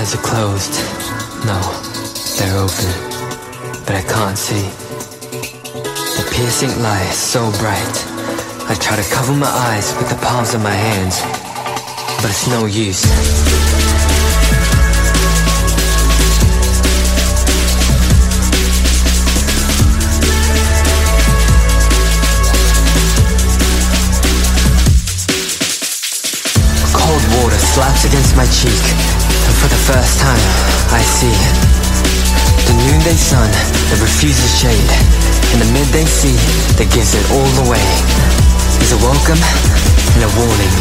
eyes are closed. No, they're open, but I can't see. The piercing light is so bright. I try to cover my eyes with the palms of my hands, but it's no use. Cold water slaps against my cheek, and for the first time, I see the noonday sun that refuses shade, and the midday sea that gives it all away. Is a welcome and a warning.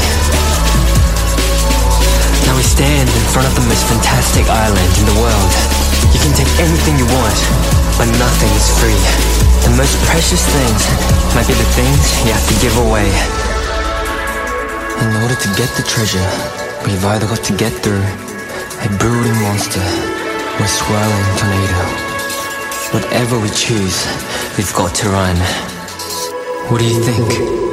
Now we stand in front of the most fantastic island in the world. You can take anything you want, but nothing is free. The most precious things might be the things you have to give away. In order to get the treasure, we've either got to get through a brooding monster or a swirling tornado. Whatever we choose, we've got to run. What do you think?